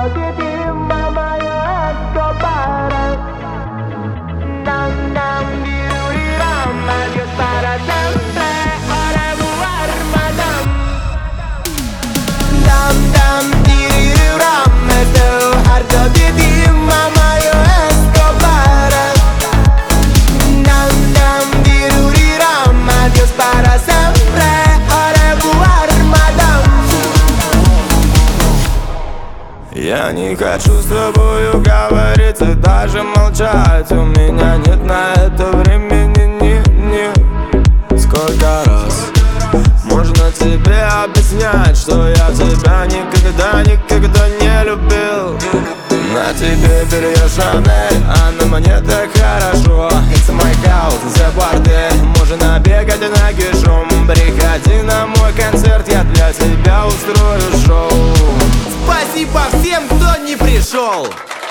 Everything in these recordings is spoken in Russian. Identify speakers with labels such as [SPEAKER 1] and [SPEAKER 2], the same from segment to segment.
[SPEAKER 1] Я не хочу с тобою говорить и даже молчать. У меня нет на это времени, Сколько раз можно тебе объяснять, что я тебя никогда не любил. На тебе белье Шанель, а на мне так хорошо. It's my house, the party. Можно бегать нагишом. Приходи на мой концерт, я для тебя устрою шоу.
[SPEAKER 2] Спасибо всем, кто не пришел.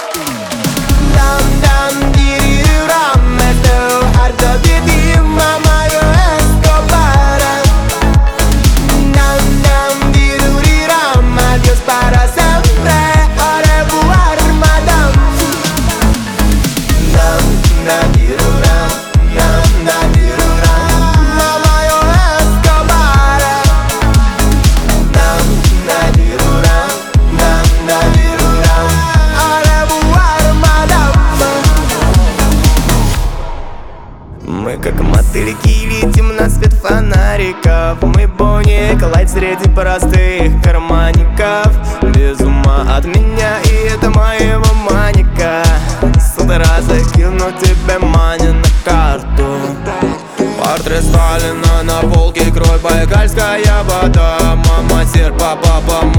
[SPEAKER 1] Мы как мотыльки летим на свет фонариков. Мы Бонни и Клайд среди простых карманников. Без ума от меня, и это моего маника. С утра закину тебе мани на карту. Портрет Сталина на полке, кровь байкальская вода. Мама серп, папа